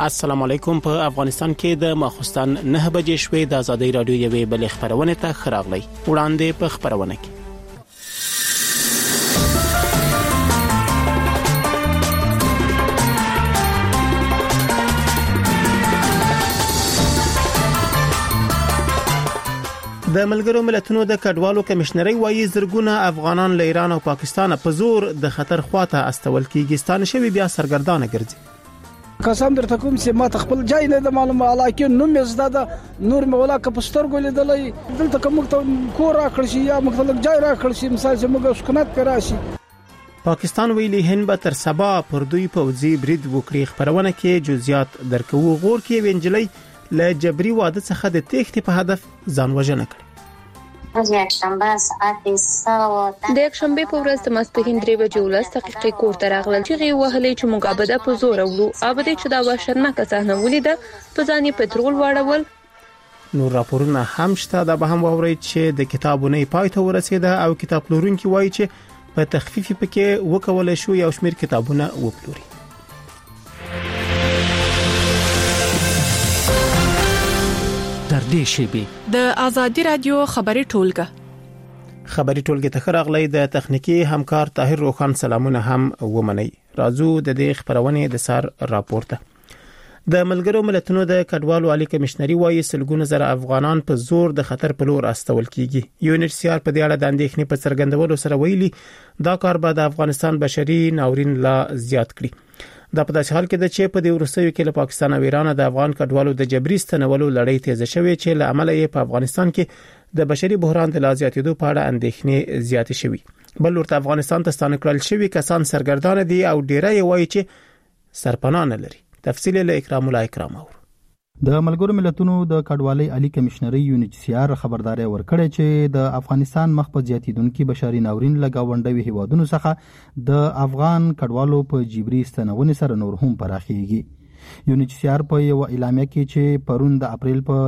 السلام علیکم. په افغانستان کې د ماخوستن 9 بجې شوې د ازادي رادیو یوې بل خبرونه ته خراغلی وړاندې په خبرونه کې د ملګرو ملتونو د کډوالو کمشنري وایي زرګونه افغانان له ایران او پاکستان په زور د خطر خواته استول کیږي. ستانه شوی بیا سرګردانه ګرځي. قسم درته کوم چې ما خپل ځای نه د معلومه علاقه نوم زده د نور مولا کپستر ګولې دلې دلته کوم کور راکړ شي یا مختلف ځای راکړ شي مثال چې موږ سکونت کرا شي. پاکستان ویلي هند به تر سبا پر دوی پوځي برید وکړي. خبرونه کې جزئیات درکو. غور کې وینجلې له جبري واده څخه د تېښتې په هدف ځان وژنه کړې. د یکشنبه په ورځ د ماسپښین 3:10 کور ته راغلل چې وهلې چې موږ ابدا په زور وړو ابدا چې دا وحشتناک صحنه ولیده په ځاني پټرول واړول. نور راپورونه هم شته. دا به هم ووري چې د کتابونو پای ته ورسېده او کتاب پلورونکي وایي چې په تخفیف پکې وکول شو یو شمېر کتابونه وپلوري. د ازادي رادیو خبري ټولګه ته خراغلی د تخنیکی همکار طاهر روخان سلامونه هم ومني. راځو د دې خبرونه د سار راپورته. د ملګرو ملتونو د کډوالو عالی کمشنري وایي سلګونه زره افغانان په زور د خطر په لور استول کیږي. UNHCR په دې اړه د اندېښنې په څرګندولو سره ویلي دا کار به د افغانستان بشري ناورین لا زیات کړي. دا په داسې حال کې د چې په دې ورسېو کې له پاکستان او ایران د افغان کډوالو د جبري ستنولو لړۍ تیزه شوې چې له عمله یې په افغانستان کې د بشري بحران د لازماتیدو په اړه اندېښنې زیاتې شوې. بل ورته افغانستان ته ستانه کړل شوی کسان سرګردانه دي او ډیره یې وایي چې سرپناه نه لري. تفصیل له اکرام الله اکرام اور. د ملګرو ملتونو د کډوالۍ عالی کمشنري UNHCR خبرداري ورکړې چې د افغانستان مخ په زیاتیدونکو بشري ناورین لګاونډوي هیوادونو څخه د افغان کډوالو په جبري ستنونې سره نور هم پراخیږي. UNHCR په یو اعلامیه کې چې پرون د اپریل په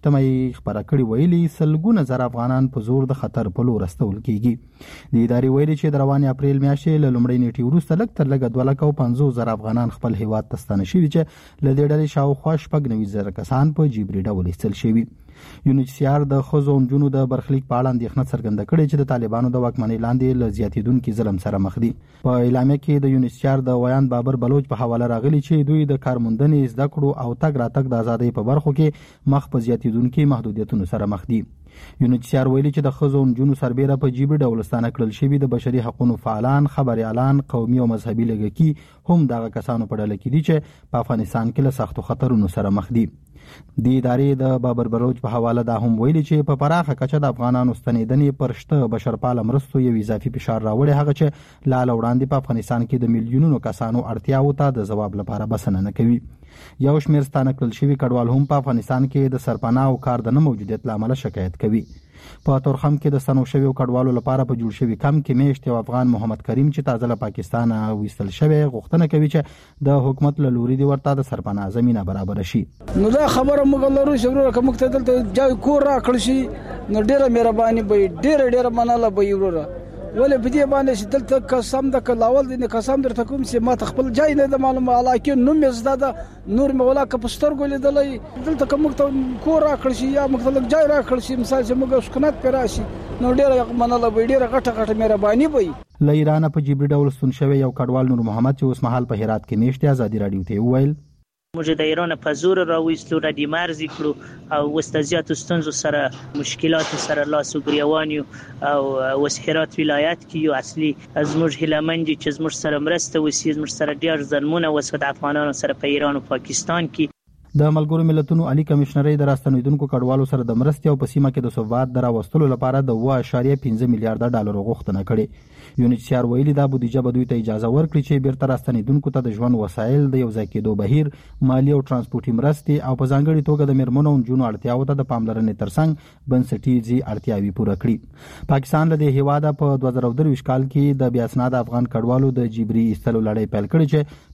9مې خبره کړې ویلي سلګونه زره افغانان په زور د خطر په لور استول کیږي. د ادارې ویلي چې د رواني اپریل میاشتې له لومړۍ نیټې وروسته لږ تر لږه 250,000 افغانان خپل هیواد ته ستانه شوي چې له دې ډلې شاوخوا 90,000 کسان په جبري ډول ایستل شوي. UNHCR د ښځو او نجونو د برخلیک په اړه اندېښنه څرګنده کړې چې د طالبانو د واکمنۍ لاندې له زیاتیدونکو ظلم سره مخ دي. په اعلامیه کې د UNHCR د ویان بابر بلوچ په حواله راغلي چې دوی د کارموندنې زده کړو او تګ راتګ د ازادۍ په برخو کې مخ په زیاتیدونکو محدودیتونو سره مخ دي. UNHCR ویلي چې د ښځو او نجونو سربېره په جبري ډول ستانه کړل شوي د بشري حقوقو فعالان، خبريالان، قومي او مذهبي لږکي هم دغه کسانو په ډله کې دي چې په افغانستان کې له سختو خطرونو سره مخ دي. د ادارې د بابر بلوچ په حواله دا هم ویلي چې په پراخه کچه د افغانانو ستنېدنې پرشته بشرپاله مرستو یو اضافي فشار راوړي هغه چې لاله وړاندې په افغانستان کې د میلیونونو کسانو اړتیاو ته د ځواب لپاره بسنه نه کوي. یو شمېر ستانه کړل شوي کډوال هم په افغانستان کې د سرپناه او کار د نه موجودیت له امله شکایت کوي. په تورخم کې د ستنو شویو کډوالو لپاره په جوړ شوي کم کې میشت یو افغان محمد کریم چې تازه له پاکستان وایستل شوی غوښتنه کوي چې د حکومت له لوري دی ورته د سرپناه زمينه برابر شي. نو دا خبره موږ لرو چې ورته کوم ته دلته ځای کور راکړ شي نو ډیره مهرباني به ډیره مناله به ورته ولې په دې باندې چې دلته قسم د کلاول دي قسم درته کوم چې ما خپل ځای نه د معلومه علاقه نوم زده د نور مولا کپستر ګولې دلې دلته کوم کور راکړ شي یا مختلف ځای راکړ شي مثال چې موږ سکونت کرا شي نو ډیره مناله به ډیره غټه مهرباني به. له ایران په جبري ډول ستون شوی یو کډوال نور محمد چې اوس مهال په هرات کې میشت ازادي رادیو ته وویل موږ د ایران په زور راوېستلو ردی مرزي کړو او وستازیات ستونزو سره مشکلات سره لاس وګریوانیو او وسهرات ولایت کې یو اصلي از موږ هلمندي چې موږ سره مرسته وسی موږ سره ډیر ظلمونه وسود افغانانو سره په ایران او پاکستان کې. د ملګرو ملتونو عالی کمشنري د راستنیدونکو کډوالو سره د مرستې او په سیمه کې د ثبات دراوستلو لپاره د 1.5 میلیارډ ډالر غوښتنه کړې. UNHCR ویلي دا بودیجه به دوی ته اجازه ورکړي چې بیرته راستنیدونکو ته د ژوند وسایل د یو ځای کېدو بهیر، مالی او ترانسپورتي مرستې او په ځانګړي توګه د میرمنو او نجونو اړتیاو ته د پاملرنې ترڅنګ بنسټیزي اړتیاوې پوره کړي. پاکستان له دې هیواده په 2023 کال کې د بیا اسناد افغان کډوالو د جبري ایستلو لړۍ پیل کړې چې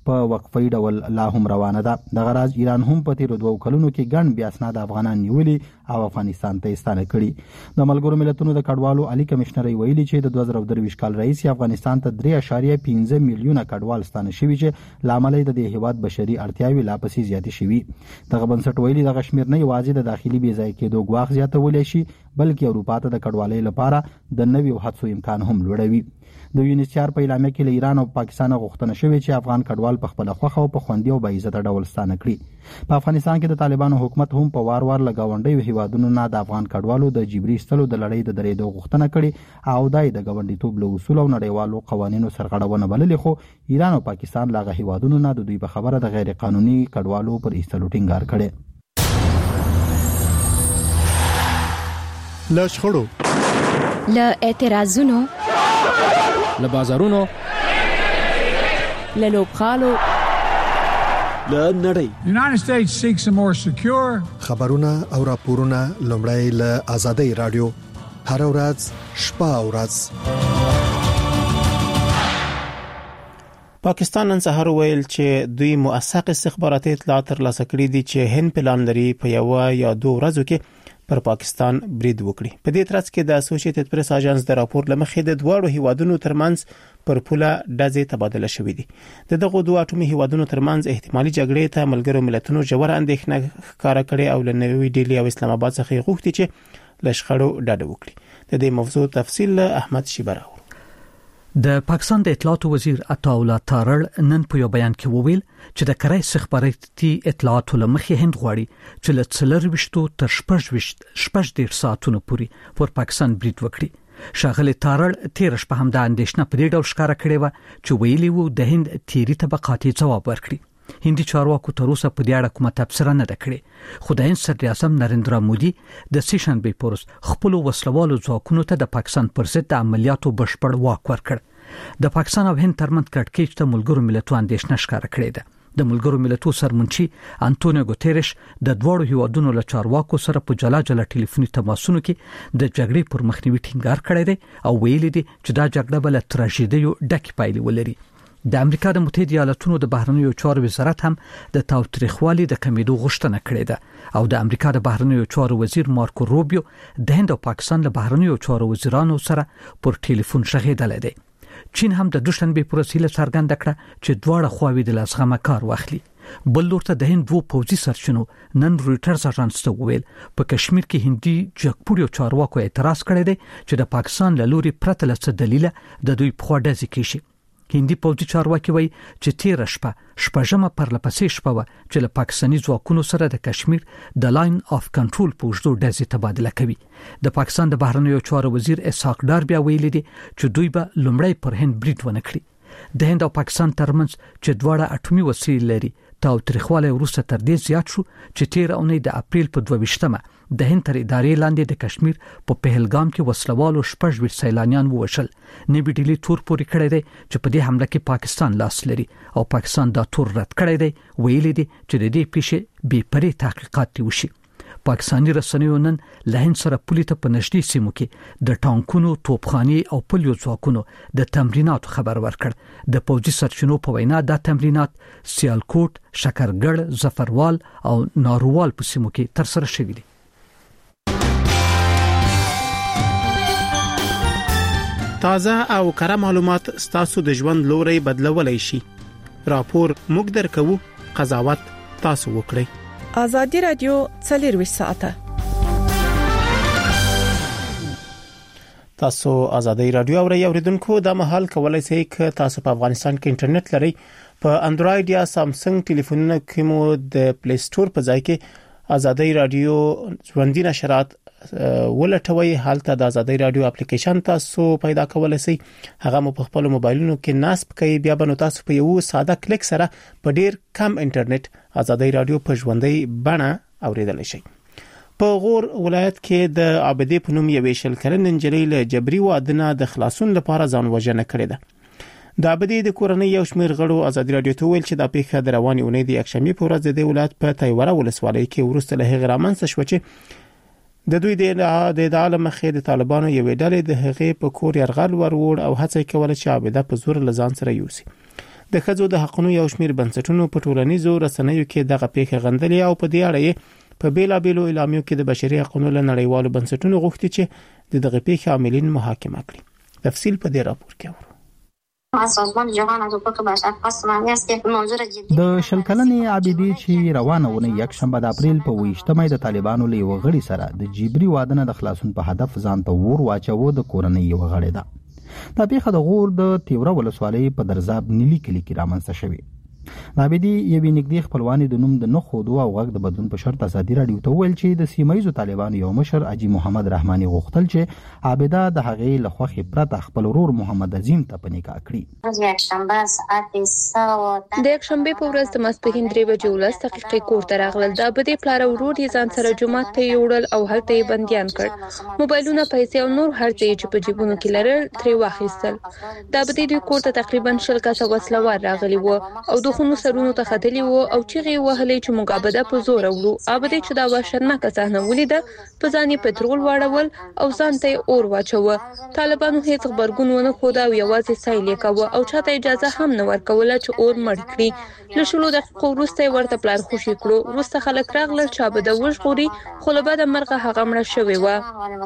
په وقفي ډول لا هم روانه ده. د غراز ایران هم په تیر 2 کلونو کې ګڼ بیا اسناد افغانان نیولي او افغانستان ته ستانه کړي. د ملګرو ملتونو د کډوالو عالی کمشنر ویلي چې د 2023 کال رئیس افغانستان ته 3.5 میلیونه کډوال ستانه شوي چې لامل د دې هیواد بشري اړتیاوې لا پسې زیاتې شوي. دغه بنسټ ویلي د کشمیر نه یوازې د داخلي بې ځای کېدو غواخ زیاتول شي بلکې اروپا ته د کډوالۍ لپاره د نویو هڅو امکان هم لوړوي. د یونیسیار په اعلامیه کې له ایران او پاکستان غوښتنه شوې چې افغان کډوال په خپل خوخه او په خوندي او باعزت ډول ستانه کړي. په افغانستان کې د طالبانو حکومت هم په وار لګاونډي هیوادونو نه د افغان کډوالو د جبري استلو د لړۍ د درېدو غوښتنه کړي او دای د ګوندیتوب له اصول او نړیوالو قوانینو سرغړونه بللې، خو ایران او پاکستان لاغه هیوادونو نه د دوی په خبره د غیر قانوني کډوالو پر ایستلو ټینګار کړي. له شخړو، له اعتراضونو، له بازارونو، له لوبغالو، له نړۍ. United States seeks a more secure خبرونه او راپورونه لومړی له آزادۍ رادیو هر ورځ شپه او ورځ. پاکستان نن سهار ویل چې دوی موثق استخباراتي اطلاعات ترلاسه کړي دي چې هند پلان لري په یو یا 2 ورځو کې پر پاکستان برید وکړي. په دې ترڅ کې د اسوسییټډ پریس اژانس د راپور لمخې د دوه هیوادونو ترمنځ پر پوله ډزې تبادله شوې دي. دغه دوه اټومي هیوادونو ترمنځ احتمالي جګړې ته ملګرو ملتونو ژور اندېښنه ښکاره کړې او له نوې ډیلی او اسلام آباد څخه غوښتي چې لشخړو ډډه وکړي. د دې موضوع تفصیل احمد شیبراو. د پاکستان د اطلاعات وزیر عطاءالله تارړ نن په یو بیان کې وویل چې د کرای استخباراتي اطلاعات لمخې هند غواړي چې له 24 تر 18 ساعتونو پورې پر پاکستان برید وکړي. شاغله تارړ تیر شپه هم د اندېښنه په دې ډول ښکارا کړې و چې ویلي وو د هند تیری طبقاتي ځواب ورکړي. هندي چارواکو تر اوسه په دې اړه کومه تبصره نه کړې، خو د هند صدر اعظم نریندرا مودي د سیشنبه پورس خپل وسلوالو ځواکونو ته د پاکستان پر ضد عملیاتو بشپړ واک ورکړ. د پاکستان او هند ترمنځ کړکېچ ته ملګرو ملتونو اندېښنه ښکاره کړې ده. د ملګرو ملتونو سرمنشي انټونیو ګوتيريش د دوړو هیوادونو له چارواکو سره په جلا جلا ټلیفوني تماسونو کې د جګړې پر مخنیوي ټینګار کړی دی او ویلي دی چې دا جګړه بل تراژیدي ډکه پایلې ولري. د امریکا د متحده ایالاتونو د بهرنیو چارو وزارت هم د تاوتریخوالي د کمیدو غوښتنه کړې ده او د امریکا د بهرنیو چارو وزیر مارکو روبیو د هند او پاکستان له بهرنیو چارو وزیرانو سره پر ټلیفون شغېدل دي. چین هم د دوشنبه پر وسیله څرګنده کړه چې دواړه خواوې د لاسغمه کار واخلي. بل لورته د هند 2 پوځي سرچینو نن رويټرز اژانس ته ویل په کشمیر کې هندي جګپوړیو چارواکو اعتراض کړی دی چې د پاکستان له لوري پرته له دلیل د دوی په خوا ډزې کیږي. هندي پوځي چارواکي وایي چې تیر شپږمه پرلپسې شپه و چې له پاکستاني ځواکونو سره د کشمیر د لاین اف کنټرول پوجدو ډزې تبادله کوي. د پاکستان د بهرنیو چارو وزیر اسحاق ډار بیا ویلي دي چې دوی به لومړی پر هند برید ونه کړي. د هند او پاکستان ترمنځ چې دواړه اټومي وسیلې لري تاوتریخوالی وروسته تر دې زیات شو چې تیر اونۍ د اپریل په 22مه د هند تر ادارې لاندې د کشمیر په پهلګام کې وسلوالو 14 سیلانیان ووشل. نوی ډیلی تور پوري کړی دی چې په دې حمله کې پاکستان لاس لري او پاکستان دا تور رد کړی دی. ویلي دی چې د دې پیښې بې پرې تحقیقات وشي. پاکستاني رسنیو نن له هند سره پولي ته په نږدې سیمو کې د ټانکونو، توپخاني او پولیو ځواکونو د تمریناتو خبر ورکړ. د پوځي سرچینو په وینا دا تمرینات سیالکوټ، شکرګړ، ظفروال او ناروال په سیمو کې تر سره شوي دي. تازه او کره معلومات ستاسو د ژوند لوري بدلولای شي. راپور موږ درکو، قضاوت تاسو وکړئ. آزادی رادیو 24 ساعته. تاسو آزادی رادیو اوریدونکو د مهال کولای شئ ک تاسو په افغانستان کې انټرنیټ لرئ. په انډراید یا سامسنګ ټلیفونونو کې مو د پلی سٹور په ځای کې آزادی رادیو ژوندۍ نشرات ولټوي. حالته د آزادی رادیو اپلیکیشن تاسو پیدا کولای شئ. هغه مو په خپل موبایلونو کې نصب کړئ. بیا به تاسو په یو ساده کلیک سره په ډیر کم انټرنیټ آزادی رادیو په ژوندۍ بڼه اوریدلای شئ. په غور ولایت کې د عابدې په نوم یوې شل کلنې نجلۍ له جبري وادنه د خلاصون لپاره ځان وژنه کړې ده. د عابدې د کورنۍ یو شمېر غړو آزادی رادیو ته ویل چې د پیښه د روانې اونۍ د یکشنبه په ورځ د ولایت په تایوره ولسوالۍ کې ورسته له هغه رامنځته شو چې د دوی د عالم مخې د طالبانو یوې ډلې د هغې په کور یرغل وروړ او هڅه کوله چې عابده په زور لزان سره یوسي. د ښځو د حقوقو یو شمېر بنسټونو په ټولنیزو رسنیو کې دغه پیښه غندلې او په دې اړه په بیلابېلو اعلامیو کې د بشري حقوقو له نړیوالو بنسټونو غوښتي چې دغه پیښه عاملین محاکمه کړي. تفصیل په دې راپور کې اورو. د شلکلنې عابدي چې روانه ونه یک شنبه د اپریل په 28مه د طالبانو له وغړي سره د جبري وادنه د خلاصون په هدف ځان ته ور واچو د کورنۍ وغړي ده. دا پیښه د غور د تیوره ولسوالۍ په درزاب نیلی کلی کې رامنځته شوې. عابدي یوې نږدې خپلوانې د نوم د نخودو او غږ د بدلون په شرط ازادي راډیو ته ویل چې د سیمایزو طالبانو یو مشر اجي محمد رحماني غوښتل چې عابده د هغې له خوښې پرته خپل ورور محمد عظیم ته په نکاح کړي. د یک شنبه په ورځ د ماسپښین 3:10 کور ته راغلل. د عابدي پلار او ورور یې ځان سره جومات ته یوړل او هلته یې بنديان کړ. موبایلونه، پیسې او نور هر څه چې په جیبونو کې لرل ترې واخیستل. د عابدي دوی کور ته تقریبا 40 کسه وسلوار راغلي وو او خونو سرونو ته خدلی وو او چیغې وهلې چې مقابله په زور وړو. عابدي چې دا وحشتناک صحنه ولیده په ځان یې پټرول واړول او ځان ته اور واچوه. طالبانو هیڅ خبرګون ونه ښود او یوازې سایل کوه او چاته اجازه هم نه ورکوله چې اور مړ کړي. له 10 دقیقو وروسته ورته پلار خوشي کړو. وروسته خلک راغلل چې عابده وژغوري، خو له بده مرغه هغه مړه شوې وه.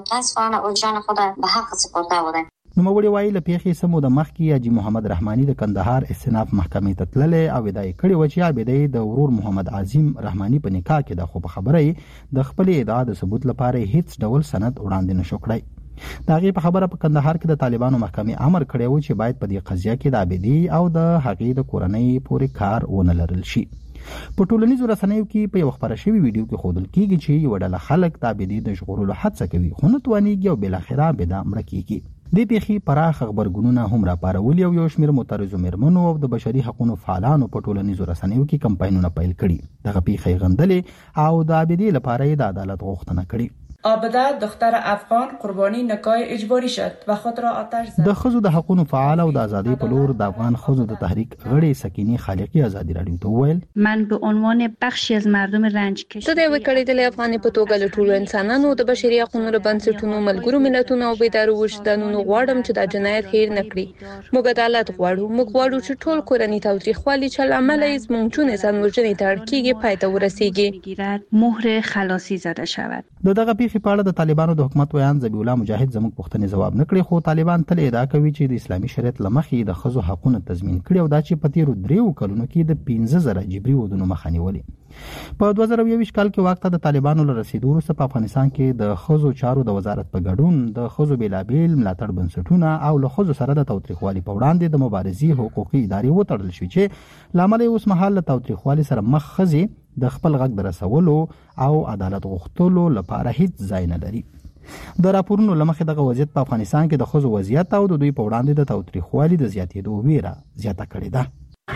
نوموړي وایي له پیښې سمو د مخکې اجي محمد رحماني د کندهار استئناف محکمې ته تللی او ادعا کړې و چې عابده د ورور محمد عظیم رحماني په نکاح کې د خو په خبره د خپل ادعا د ثبوت لپاره هیڅ ډول سند وړاندې نشو کړی. دا غي په خبره په کندهار کې د طالبانو محکمې امر کړی و چې باید په دې قضیه کې د عابدي او د هغې د کورنۍ پورې کار ونه لرل شي. په ټولنیزو رسنیو کې په یو خبره شوی ویډیو کې ښودل کیږي چې یو ډله خلک د عابدي د ژغورلو هڅه کوي خو نه توانیږي او بل اخره عابده مړه کیږي. د پیښې پراخ خبرګونونه هم راپارولي او یو شمېر معترضو مېرمنو او د بشري حقوقو فعالانو په ټولنیزو رسنیو کې کمپاینونه پیل کړي. دغه پیښه غندلې او د عابدي لپاره د عدالت غوښتنه کړې. عابده دختر افغان قربانی نکاح اجباری شد و خود را آتش زد. د ښځو د حقوقو فعال او د ازادي په لور د افغان ښځو د تحریک غړي سکینی خالقی ازادي راډیو ته ویل من به عنوان بخشی از مردم رنج کشیده د وکړې د افغان په توګه له ټولو انسانانو د بشري حقوقو بنسټونو ملګرو ملتونو او بیدارو وجدانونو غواړم چې دا جنایت هیر نکړي. موږ عدالت غواړو. موږ غواړو چې ټول کورنۍ تاوتریخوالي چې عمل یې زموږ جون انسان وژنې ته اړ کیږي پای ته ورسیږي. مهر خلاصي زده شود. دغه پیښې په اړه د طالبانو د حکومت ویان ذبیح الله مجاهد زموږ پوښتنې جواب نکړي خو طالبان تل ادعا کوي چې د اسلامي شریعت لمخې د ښځو حقوقو تضمین کړي او دا چې په تیرو 3 کلونو کې د 15000 جبري ودونو مخه نیولې. په 2021 کال کې وخت د طالبانو له رسیدو وروسته په افغانستان کې د ښځو چارو د وزارت په ګډون د ښځو بیلابیل ملاتړ بنسټونه او له ښځو سره د تاوتریخوالي په وړاندې د مبارزې حقوقي ادارې وتړل شوې چې لامل اوس مهال له تاوتریخوالي سره مخ ښځې د خپل غږ د رسولو او عدالت غوښتلو لپاره هیڅ ځای نه لري. د راپورونو لمخې دغه وضعیت په افغانستان کې د ښځو وضعیت او د دوی په وړاندې د تاوتریخوالي د زیاتېدو ویره زیاته کړې ده.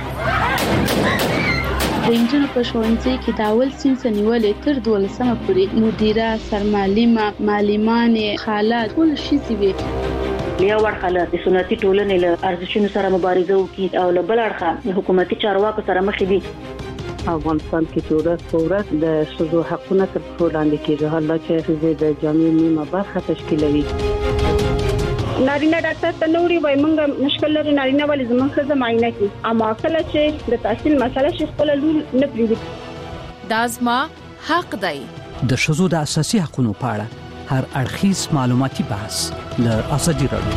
د انجونو په ښوونځي کې د اول صنف نیولې تر 12مه پورې مدیره، سرمعلمه، معلمانې، خاله ټول ښځې وي. یو اړخ له سنتي ټولنې له ارزښتونو سره مبارزه وکړي او له بل اړخه حکومتي چارواکو سره مخ دي. افغانستان کې چې ورځ په ورځ د ښځو حقونه تر پښو لاندې کېږي. حالا چې ښځې د جامعې نیمه برخه تشکیلوي. نارینه ډاکټر ته نوړي وای مونږ مشکل لري نارینه ولې زموږ ښځه معاینه کوي اما کله چې د تحصیل مسله شي خپل لور نه پریږدي. دا زما حق دی. د ښځو د اساسي حقوقو په اړه هر اړخیز معلوماتي بحث له ازادي راډیو.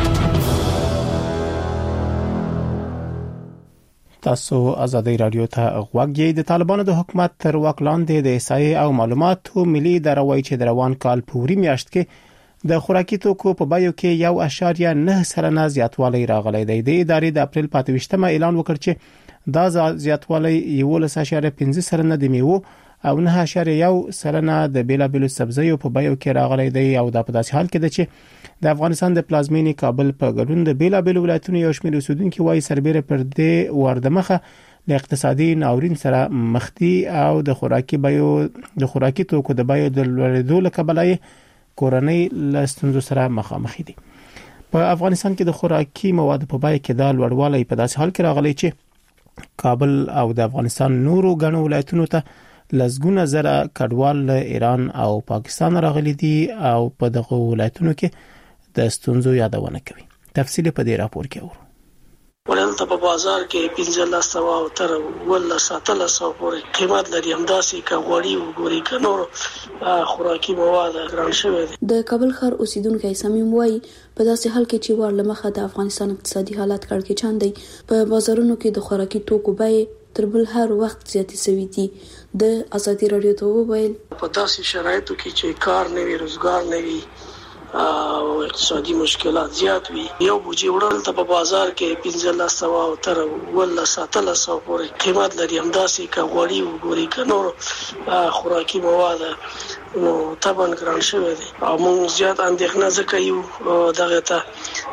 تاسو ازادي راډیو ته غوږ یې. د طالبانو د حکومت تر واک لاندې د احصایې او معلوماتو ملي اداره وایي چې د روان کال په وری میاشت کې د خوراکي توکو په بیو کې 1.9% زیاتوالی راغلی دی. د ادارې د اپریل 28مه اعلان وکړ چې دا زیاتوالی 11.5% د میوو او 9.1% د بیلابیلو سبزیو په بیو کې راغلی دی او دا په داسې حال کې ده چې د افغانستان د پلازمینې کابل په ګډون د بیلابیلو ولایتونو یو شمېر اوسیدونکو وايي سربېره پر دې وردمخه د اقتصادي ناورین سره مخ دي او د خوراکي توکو د بیو د لوړېدو له کبله کورنۍ له ستونزو سره مخامخ دي. په افغانستان کې د خوراکي موادو په بیه کې د لوړوالی په داسې حال کې راغلی چې کابل او د افغانستان نورو ګڼو ولایتونو ته لزګونه زره کډوال له ایران او پاکستان راغلي دي او په دغه ولایتونو کې د ستونزو یادونه کوي. تفصیل په دې راپور کې اورو. ولن دلته په بازار کې 1500 تر 1700 پورې قیمت لري. همداسې کا غوړي وګوري ک نور خوراکي مواد ګران شوی دي. د کابل ښار اوسیدونکو سمیم وایي په داسې حال کې چې ورلمخه د افغانستان اقتصادي حالت کړکېچان دی، په بازارونو کې د خوراکي توکو بیې تر بل هر وخت زیاتې شوې دي. د ازادي رادیو ته وویل په داسې شرایطو کې چې کار نه وي، روزګار نه وي او اقتصادي مشکلات زیات وي، یو بوجي وړل ته په بازار کې 1500 تر 1700 پورې قیمت لري. همداسې کا غوړي وګوري ک نور خوراکي مواد نو طبعا ګران شوی دي او موږ زیات اندېښنه ځکه یو دغه ته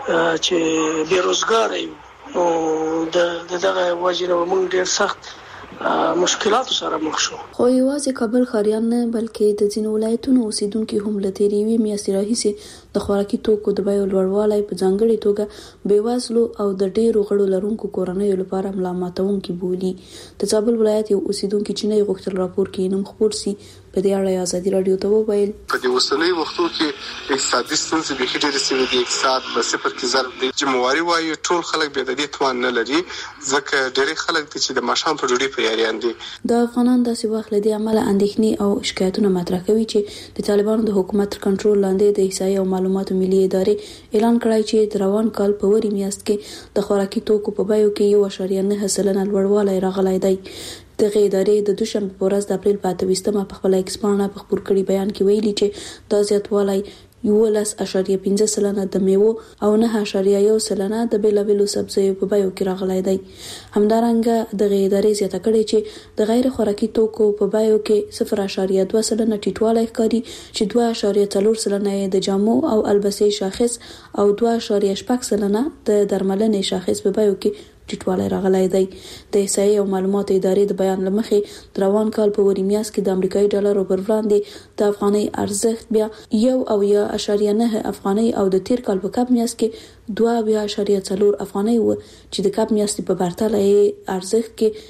چې بیروزګار یو نو دغه وجه موږ ډېر سخت مشکلاتو سره مخ شو. خو یوازې کابل ښاریان نه بلکې د ځینو ولایتونو اوسیدونکو هم له تیریوي میاشتې راهیسې د خوراکي توکو د بیو لوړوالی په ځانګړې توګه بېوزلو او د ډېرو غړو لرونکو کورنیو لپاره ملا ماتونکي بولي. د زابل ولایت یو اوسیدونکي چې نه غوښتل راپور کې نوم خپور سي په دې اړه ازادي رادیو ته وویل په دې اوسنۍ وختو کې اقتصادي ستونزې به ډېرې سوي دي. اقتصاد په صفر کې ضرب دی. جمهواري وایي ټول خلک به د دې توان نه لري ځکه ډېری خلک چې د ماښام په ډوډۍ په یاريان دي. د افغانان داسې وخت لدی عمله اندېښنې او شکایتونه مطرح کوي چې د طالبانو د حکومت کنټرول لاندې د احصایې او معلوماتو ملي ادارې اعلان کړی چې د روان کال په وری میاشت کې د خوراکي توکو په بیو کې 1.9% لوړوالی راغلی دی. دغه ادارې د دوشنبه په ورځ د اپریل په 28مه په خپل ایکس پاڼه په خپور کړي بیان کې ویلي چې دا زیاتوالی 11.5% د میوو او 9.1% د بیلابیلو سبزیو په بیو کې راغلی دی. همدارنګه دغه ادارې زیاته کړې چې د غیر خوراکي توکو په بیو کې 0.2% ټیټوالی ښکاري چې 2.4% د جامو او البسې شاخص او 2.6% د درملنې شاخص په بیو کې ټیټوالی راغلی دی. د احصایې او معلوماتو ادارې د بیان لمخې د روان کال په وری میاشت کې د امریکایي ډالرو پر وړاندې د افغانۍ ارزښت بیا 1.9 افغانۍ او د تیر کال په کب میاشت کې 2.4 افغانۍ و چې د کب میاشتې په پرتله ارزښت کې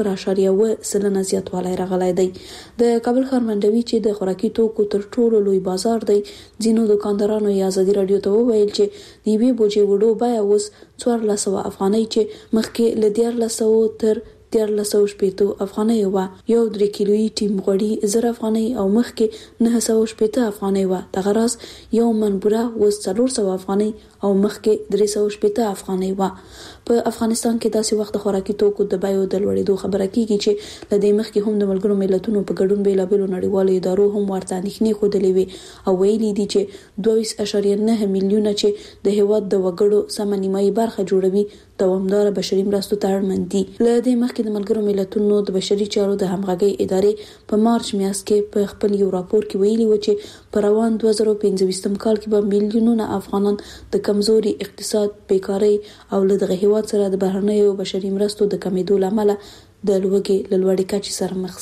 0.1% زیاتوالی راغلی دی. د کابل ښار منډوي چې د خوراکي توکو تر ټولو لوی بازار دی، ځینو دکاندارانو یې ازادي رادیو ته وویل چې د یوې بوجۍ وړو بیه اوس 1400 افغانۍ چې مخکې له 1300 تر 1380 افغانۍ و. یو 3 کیلویي ټیم غوړي 1000 افغانۍ او مخکې 980 افغانۍ و. دغه راز یو من بوره اوس 400 افغانۍ او مخکې 380 افغانۍ و. په افغانستان کې داسې وخت خوراکي توکو د بیو د لوړېدو خبره کیږي چې د دې مخکې هم د ملګرو ملتونو په ګډون بیلابیلو نړیوالو ادارو هم ورته اندېښنې ښودلې وي او ویلي دي چې 22.9 میلیونه چې د هېواد د وګړو سمه نیمایي برخه جوړوي دوامداره بشري مرستو ته اړمن دي. له دې مخکې د ملګرو ملتونو د بشري چارو د همغږۍ ادارې په مارچ میاشت کې په خپل یو راپور کې ویلي و چې په روان 2015 کال کې به میلیونونه افغانان د کمزوري اقتصاد، بیکارۍ او له دغه هېواد سره د بهرنیو بشري مرستو د کمیدو له امله د لوږې له لوړې کچې سره مخ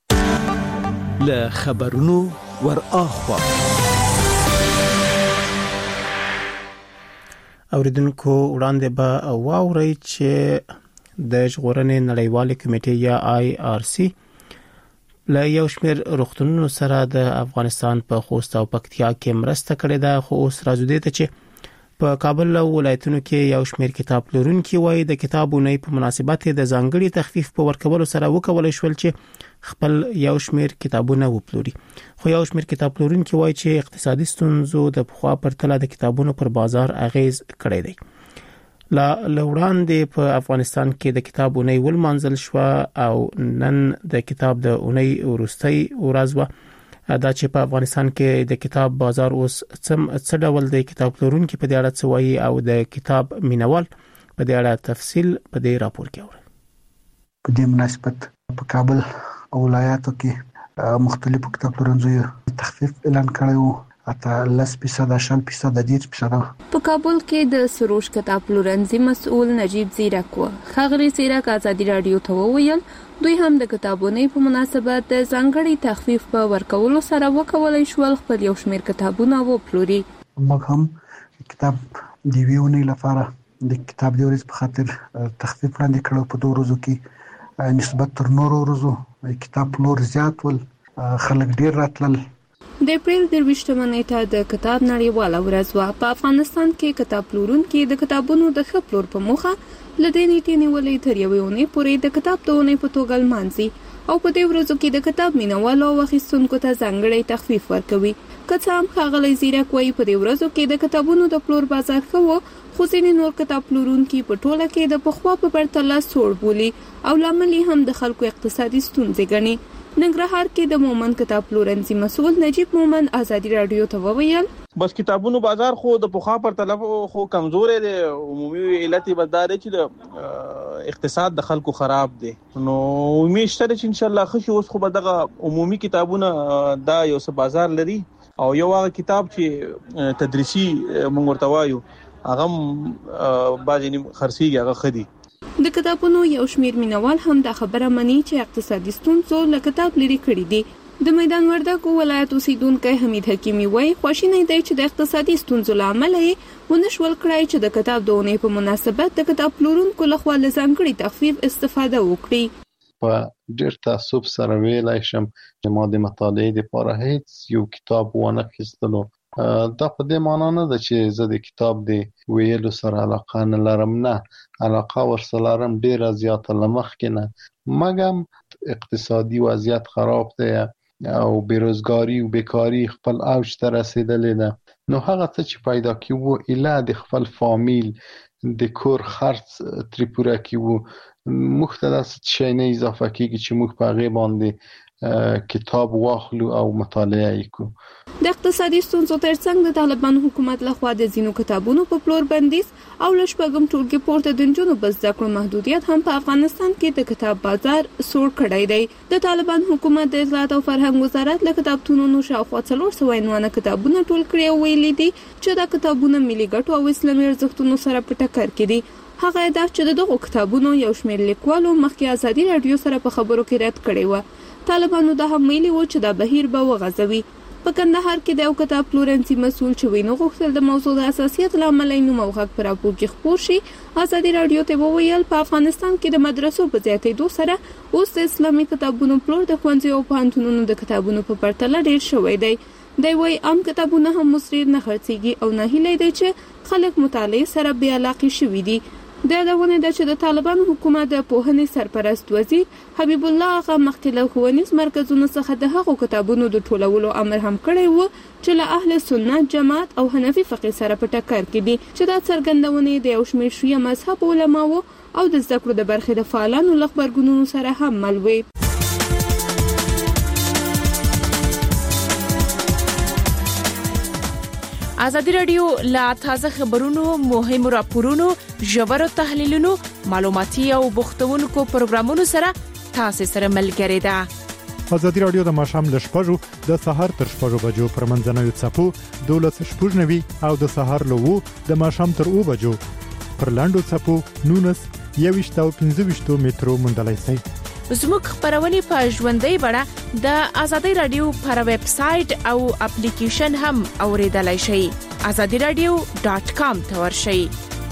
شي. له خبرونو ور اخوا اوریدونکو وړاندې به واورئ چې د ژغورنې نړیوالې کمیټې یا IRC له یو شمېر روغتونونو سره د افغانستان په خوست او پکتیا کې مرسته کړې ده، خو اوس راځو دې ته چې په کابل او ولایتونو کې یو شمېر کتاب پلورونکي وایي د کتابونو په مناسبت د ځانګړي تخفیف په ورکولو سره وکولای شول چې خپل یو شمېر کتابونه وپلوري. خو یو شمېر کتاب پلورونکي وایي چې اقتصادي ستونزو د پخوا پرتله د کتابونو پر بازار اغیز کړی دی. له وړاندې په افغانستان کې د کتاب اونۍ ولمانځل شو او نن د کتاب د اونۍ وروستۍ ورځ و. دا چې په افغانستان کې د کتاب بازار اوس څه ډول د کتاب پلورونکي په دې اړه څه وایي او د کتاب مینوال په دې اړه تفصیل په دې راپور کې اورئ. په دې مناسبت په کابل او ولایاتو کې مختلفو کتاب پلورنځیو تخفیف اعلان کړی و. اته 10% 10% 10%. په کابل کې د سروش کتاب پلورنځي مسؤل نجیب زیرک و. خغری زیرک ازادي رادیو ته وویل دوی هم د کتابونو په مناسبت د ځانګړي تخفیف په ورکولو سره وکولای شول خپل یو شمېر کتابونه وپلوري. موږ هم کتاب دی ویونی لپاره د کتاب د ورځ په خاطر تخفیف وړاندې کړو. په 2 ورځو کې نسبت تر نورو ورځو کتاب پلور زیات ول، خلک ډیر راتلل. د اپریل 23 نیټه د کتاب نړیواله ورځ وه. په افغانستان کې کتاب پلورونکي د کتابونو د ښه پلور په موخه له دې نیټې نیولې تر یوې اونۍ پورې د کتاب د اونۍ په توګه لمانځي او په دې ورځو کې د کتاب مینوالو او اخیستونکو ته ځانګړی تخفیف ورکوي. که څه هم ښاغلی زیرک وایي په دې ورځو کې د کتابونو د پلور بازار ښه و، خو ځینې نور کتاب پلورونکي په ټوله کې د پخوا په پرتله سوړ بولي او لامل یې هم د خلکو اقتصادي ستونزې ګڼي. ننګرهار کې د مومن کتاب پلورنځي مسؤل نجیب مومن ازادي رادیو ته وویل بس کتابونو بازار خو د پخوا پر طرف خو کمزورې دي. عمومي علت بداره چې د اقتصاد د خلکو خراب دي. نو امید شته چې ان شاء الله خو اوس خو به دغه عمومي کتابونه دا یو څه بازار لري او یو هغه کتاب چې تدریسي مونږ ورته وایو هغه بعضی خرڅيږي هغه خدي. د کتابونو یو شمیر مینوال هم دا خبره مني چې اقتصادي ستونزو له کتاب لري کړی دي. د میدان وردګو ولایت اوسیدونکو حمید حکیمی وایي خوشینه دی چې د اقتصادي ستونزو لامل یې ونشول کړای چې د کتاب د اونۍ په مناسبت د کتاب پلورونکو لخوا له ځانګړي تخفیف استفاده وکړي. په ډېر تعصب سره ویلای شم چې ما د مطالعې لپاره هیڅ یو کتاب ونه اخیستلو. دا په دې معنی نه ده چې زه د کتاب د ویلو سره علاقه نه لرم، نه، علاقه ورسره لرم ډېره زیاته له مخکې نه، مګر اقتصادي وضعیت خراب دی او بیروزګاري او بیکاري خپل اوج ته رسیدلې ده. نو هغه څه چې پیدا کیوو اله د خپل فامیل د کور خرڅ ترې پوره کیوو، موږ ته داسې شی نه اضافه کیږي چې موږ په هغې باندې کتاب واخلو او مطالعه وکړو. د اقتصادي ستونزو ترڅنګ د طالبان حکومت لخوا د ځینو کتابونو په پلور بندیز او ل شپږم ټولګي پورته د نجونو په زده کړو محدودیت هم په افغانستان کې د کتاب بازار سوړ کړی دی. د طالبان حکومت د اطلاعات او فرهنګ وزارت له کتابتونونو شاوخوا 400 کتابونه ټول کړي او ویلي دي چې دا کتابونه ملي ګټو او اسلامي ارزښتونو سره په ټکر کې دي. هغه دا چې دغه کتابونو یو شمېر لیکوالو مخکې ازادي رادیو سره په خبرو کې رد کړي و. طالبانو دا هم ویلي و چې دا بهیر به وغځوي. په کندهار کې د یو کتاب پلورنځي مسؤل چې وینو غوښتل د موضوع د حساسیت لامل یې نوم او غږ پر راپور کې خپور شي. ازادي رادیو ته وویل په افغانستان کې د مدرسو په زیاتېدو سره اوس د اسلامي کتابونو پلور د ښوونځیو او پوهنتونونو د کتابونو په پرتله ډېر شوی دی. دی وايي عام کتابونه هم مصریر نه خرڅېږي او نه هیله دی چې خلک مطالعې سره بې علاقې شوي دي. د یادونه ده چې د طالبان حکومت د پوهنې سرپرست وزیر حبیب الله هغه مخکې له ښوونیز مرکزونو څخه د هغو کتابونو د ټولولو امر هم کړی و چې له اهل سنت جماعت او حنفي فقه سره په ټکر کې دي، چې دا څرګندونې د یو شمېر شیعه مذهب علماو او د زده کړو د برخې د فعالانو له غبرګونونو سره هم مل وي. ازادي رادیو لا تازه خبرونو، مهمو راپورونو، ژورو تحلیلونو، معلوماتي او بوختونکو پروګرامونو سره تاسو سره ملګری ده. ازادي رادیو د ماښام ل 6:00 د سحر تر 6:00 بجو پر منځنوي څپو 12:90 او د سحر له 2 د ماښام تر 2 بجو پر لاندو څپو 19 او 15 مترو مندلای شي. زموږ خبرونه په ژوندۍ بڼه د ازادي رادیو پر ویب سټ او اپلیکیشن هم اوریدلای شئ. azadiradio.com ته ورشئ.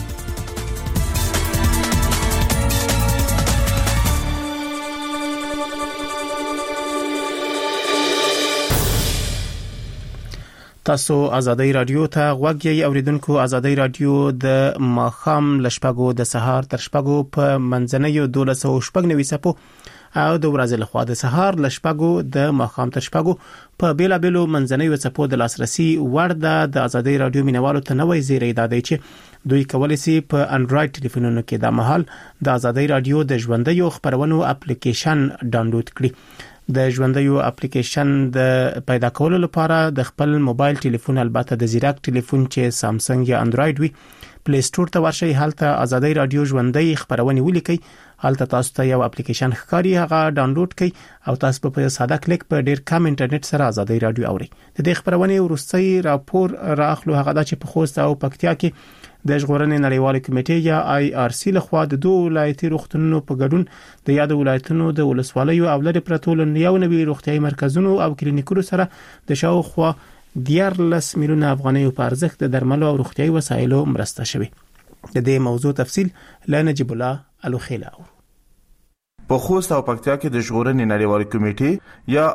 تاسو ازادي رادیو ته غوږ یې اوریدونکو. ازادي رادیو د ماخام لشپګو د سهار تر شپګو په منځنیو 1290 سپو او د ورځې لخوا د سهار لشپګو د ماخام تر شپګو په بیلابلو منځنیو سپو د لاسرسي وړ د ازادي رادیو مینوالو ته نوې زیری دادی چې دوی کولای شي په انډراید ټلیفونونو کې د مهال د ازادي رادیو د ژوندۍ خبرونو اپلیکیشن ډاونلوډ کړي. د ژوندۍ اپلیکیشن د پیدا کولو لپاره د خپل موبایل ټلیفون، البته د زیرک ټلیفون چې سامسنګ یا انډراید وي، پلی سټور ته ورشئ. هلته ازادي رادیو ژوندۍ خبرونه ولیکئ. هلته تاسو ته یو اپلیکیشن ښکاري، هغه ډاونلوډ کړئ او تاسو په ساده کلیک په ډیر کم انټرنیټ سره ازادي رادیو اورئ. د دې خبرونه ورستۍ راپور راخلو هغه د چې په خوست او پکتیا کې د ژغورنې نړیوال کمیټې یا IRC لخوا د دوه ولایتي روغتونونو په ګډون د یاد ولایتونو د ولسوالیو او لري پرتول یو نوي روغتيایي مرکزونو او کلینیکونو سره د شاوخوا 14 میلیونه افغانۍ په ارزښت د درملو او روغتيایي وسایلو مرسته شوی. د دې موضوع تفصیل لنجیب الله الوخیلا. په خوست او پکتیا کې د ژغورنې نړیوالې کمیټې یا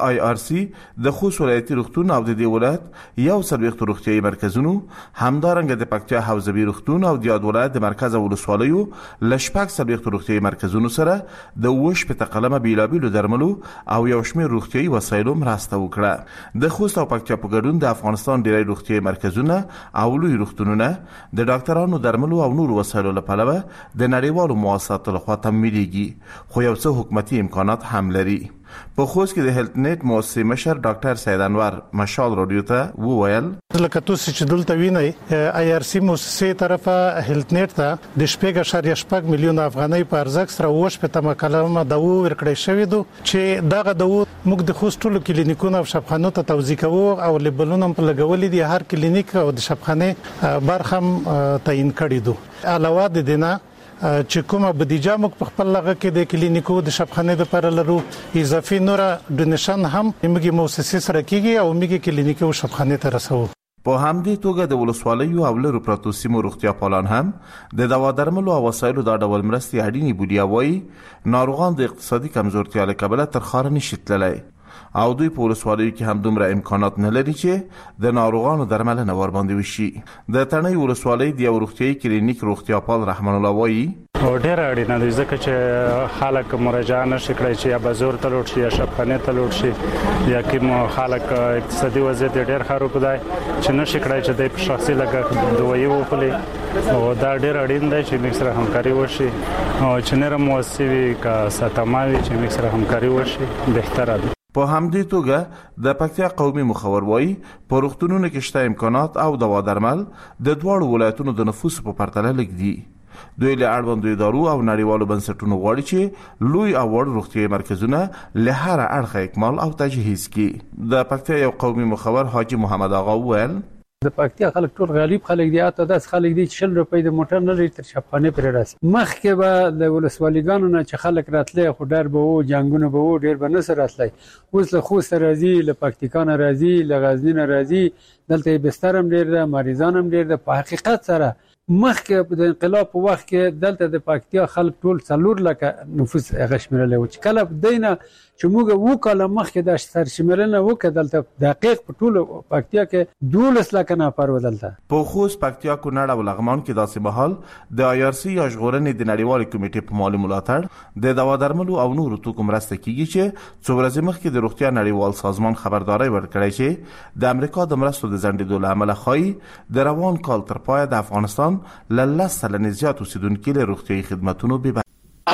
IRC د خوست ولایتي روغتون او د دې ولایت یو سرویخت روغتیايي مرکزونو همدارنګه د پکتیا حوزوي روغتون او د یاد ولایت د مرکز ولسوالیو لشپاک سرویخت روغتیايي مرکزونو سره د وش په تقلمه بیلابیلو درملو او یو شمېر روغتیايي وسایلو مرسته وکړه. د خوست او پکتیا په ګډون د افغانستان ډیری روغتیايي مرکزونه او لوی روغتونونه د ډاکټرانو درملو او نور وسایلو لپاره د نړیوالو مؤسساتو لخوا تمویلېږي، خو یو څه حکومتي امکانات هم لري. په خوست کې د هیلث نت مؤسسې مشر ډاکټر سید انور مشال رادیو ته وویل لکه تاسو چې دلته وینئ IRC مؤسسې طرفه هیلث نت ته د 8.8 میلیون افغانۍ په ارزښت سره وش په تمه کلمه د ورکړې شوې دو چې دغه د موږ د خوست ټولو کلینیکونو او شفاخانو ته توزیع کوو او لیبلونه په لګولې دي. هر کلینیک او د شفاخانه برخه تعیین کړي دو. علاوه د دینه چې کومه بودیجه موږ په خپل لغه کې د کلینیکو د شفاخانه لپاره لرو، اضافي نور ډونیشن هم موږ مؤسسې سره کیږي او موږ کلینیکو او شفاخانه ته رسوو. په همدې توګه د ولسوالیو او لرو پراتو سیمو روغتیا پالان هم د دوا درملو او وسایلو د ډول مرستې اړینې بودیجه وایي ناروغان د اقتصادي کمزورتیا له کبله تر ښار نشي تللی او دوی په ولسوالیو کې هم دومره امکانات نه لري چې د ناروغانو درملنه ورباندې وشي. د تڼۍ ولسوالۍ د یو روغتیايي کلینیک روغتیاپال رحمان الله وایي ډېر اړینه ده ځکه چې خلک مراجعه نشي کړی چې یا بازار ته لوټ شي یا شفاخانه ته لوټ شي یا کوم خلک اقتصادي وضعیت ډېر خراب دی چې نشي کړی چې د شخصي لګښت دوی وخلي او دا ډېر اړین دی چې موږ سره همکاري وشي او چې نره موثوي کا ستماوي چې موږ سره همکاري وشي بهتره ده. په همدې توګه د پکتیا قومي مخور وایي په روغتونونو کې شته امکانات او دوا درمل د دواړو ولایتونو د نفوس په پرتله لږ دي. دوی له اړوندو ادارو او نړیوالو بنسټونو غواړي چې لوی او وړ روغتیايي مرکزونه له هر اړخه اکمال او تجهیز کړي. د پکتیا یو قومي مخور حاجی محمد آغا وویل د پکتیا خلک ټول غالب خلک دي، اته داس خلک دي چې 100 روپۍ د موټر نه لري تر شفاخانه پر راسي. مخکې به د ولسوالیګانو نه چې خلک راتلي خو ډر به وو، جنگونه به وو، ډیر به نه سره راتلي. اوس له خوست راځي، له پکتیکان راځي، له غزنی راځي، دلته بسترم ډیر ده، مریضان هم ډیر ده. په حقیقت سره مخکې د انقلاب په وخت کې دلته د پکتیا خلک ټول 4 لکه نفوس غشمرل و چې کله دینه چې موږ وکاله مخکې د سرشمرنه وکړه دلته دقیق په ټول پکتیا کې 12 لکه نفر ودلته. په خوست پکتیا کونړ او لغمان کې داسې مهال د IRC یا ژغورنې د نړیوالې کمیټې په مالي ملاتړ د دوا درملو او نورو توکو مرسته کیږي چې څو ورځې مخکې د روغتیا نړیوال سازمان خبرداري ورکړی چې د امریکا د مرستو د ځنډېدو له امله ښایي د روان کال تر پایه د افغانستان له 10 سلنې زیات اوسیدونکي له روغتیايي خدماتونو بې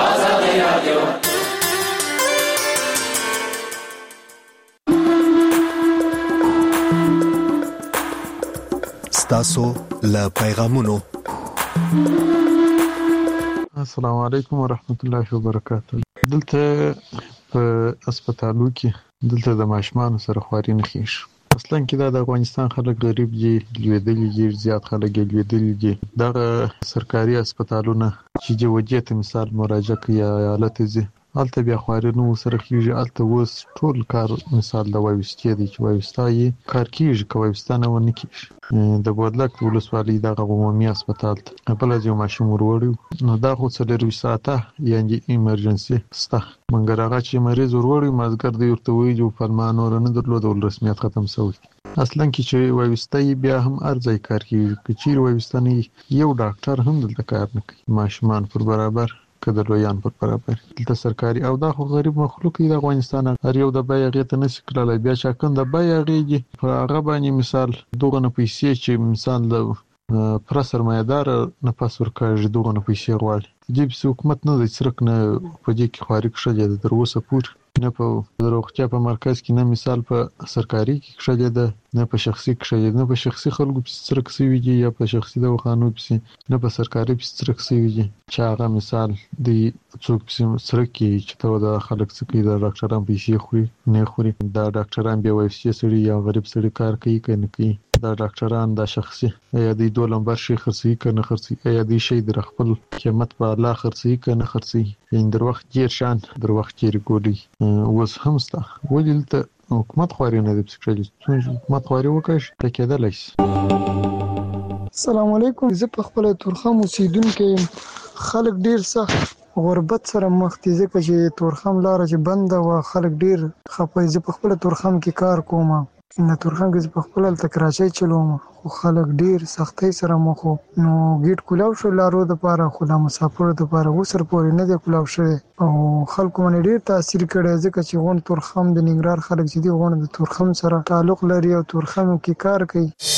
ستاسو له پیغامونو. السلام علیکم ورحمت الله وبرکاته. دلته په هسپتالو کې دلته د ماشومان سره خواري نه کیږي. اصلا کې د افغانستان خلک غریب دي، لویدلي دي، زیات خلک لویدلي دي. دغه سرکاري هسپتالونه چې جوړه ته مثال مراجعه کوي حالت زی الته بیا خواري نو سره کیږي. الته وس ټول کار مثال د وایستي دي چې وایستای کار کیږي، کوي وستانه ونه کیږي. د بودلک ولسوالۍ د عمومي هسپتال په لږه ماشوم وروړي نو دا خو څلور ساعته یعنی ایمرجنسي ستا منګر هغه چې مریض وروړي مازګر دی ورته وی جو فرمان ورنه درلود رسمیت ختم شوی. اصلا کې چې وایستای بیا هم ارزای کار کوي، چې وایستنی یو ډاکټر هم دلته کار نه کوي. ماشومان پر برابر کده لویان پر برابر دلته سرکاري او دا خو غریب مخلوق دی د افغانستان هر یو د بیاغه ته نس کړل. بیا چې کند بیاغه په هغه باندې مثال دوغه نه پیسې چې مثال د پر سرمایدار نه پاس ورکړي دوغه نه پیسې غواړي. جیب حکومت نه د سرک نه په دې کې خارق شې د دروسه پور نه په روغتیا په مرکز کې نه مثال په سرکاري کې شې ده نه په شخصي کې شې نه په شخصي خلکو په سرک سوي دي یا په شخصي دواخانو په نه په سرکاري په سرک سوي دي چې هغه مثال د څوک په سرک کې چې ته د خلک څخه د ډاکټرانو پیسې خوري نه خوري. دا ډاکټران بیا وایي سړي یا غریب سړي کار کوي کنه کوي. دا ډاکټران د شخصي یا د 2 نمبر شي خرڅي کنه خرڅي یا د شي د خپل قیمت په اعلی خرڅي کنه خرڅي. یین در وخت ډیر شان در وخت ډیر ګولي وس همستا ولته حکومت خواري نه د پسکړي حکومت خواري وکړي ته کېدلای شي. السلام علیکم. زه په خپل تورخم اوسیدونکو خلک ډیر سخت غربت سره مخ دي ځکه چې تورخم لار چې بند و خلک ډیر خپای ز په خپل تورخم کې کار کوم نه تورخم کې په خپل تکراچي چلوم خو خلک ډیر سختۍ سره مخ نو ګیټ کولاو شو لارو د پاره خو د مسافر د پاره وسر پورې نه دی کولاو شوی او خلکو باندې ډیر تاثیر کړی ځکه چې غون تورخم د ننګرهار خلک چې دی غون د تورخم سره تعلق لري او تورخم کې کار کوي